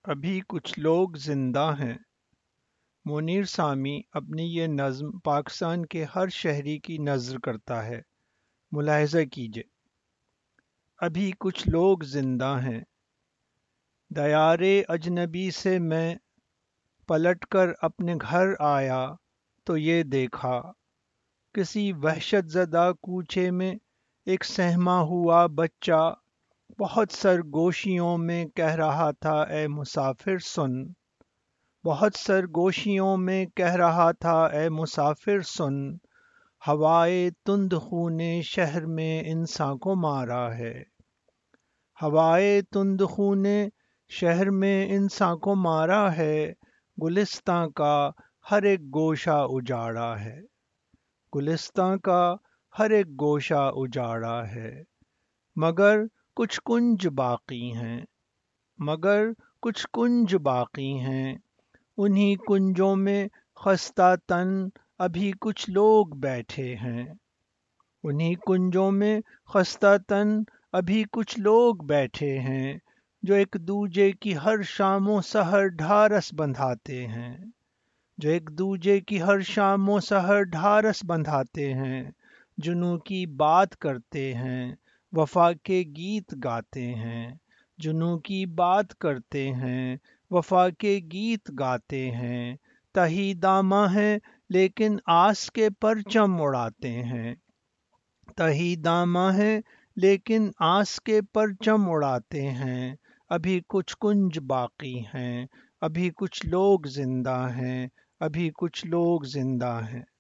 ابھی کچھ لوگ زندہ ہیں۔ منیر سامی اپنی یہ نظم پاکستان کے ہر شہری کی نذر کرتا ہے۔ ملاحظہ کیجئے، ابھی کچھ لوگ زندہ ہیں۔ دیار اجنبی سے میں پلٹ کر اپنے گھر آیا تو یہ دیکھا، کسی وحشت زدہ کوچے میں ایک سہما ہوا بچہ بہت سرگوشیوں میں کہہ رہا تھا اے مسافر سن، بہت سرگوشیوں میں کہہ رہا تھا اے مسافر سن، ہوائے تند خوں نے شہر میں انساں کو مارا ہے، ہوائے تند خوں نے شہر میں انساں کو مارا ہے، گلستاں کا ہر ایک گوشہ اجاڑا ہے، گلستاں کا ہر ایک گوشہ اجاڑا ہے، مگر کچھ کنج باقی ہیں، مگر کچھ کنج باقی ہیں، انہی کنجوں میں خستہ تن ابھی کچھ لوگ بیٹھے ہیں، انہی کنجوں میں خستہ تن ابھی کچھ لوگ بیٹھے ہیں، جو ایک دوجے کی ہر شام و سحر ڈھارس بندھاتے ہیں، جو ایک دوجے کی ہر شام و سحر ڈھارس بندھاتے ہیں، جنوں کی بات کرتے ہیں، وفا کے گیت گاتے ہیں، جنوں کی بات کرتے ہیں، وفا کے گیت گاتے ہیں، تہی داماں ہیں لیکن آس کے پرچم اڑاتے ہیں، تہی داماں ہیں لیکن آس کے پرچم اڑاتے ہیں، ابھی کچھ کنج باقی ہیں، ابھی کچھ لوگ زندہ ہیں، ابھی کچھ لوگ زندہ ہیں۔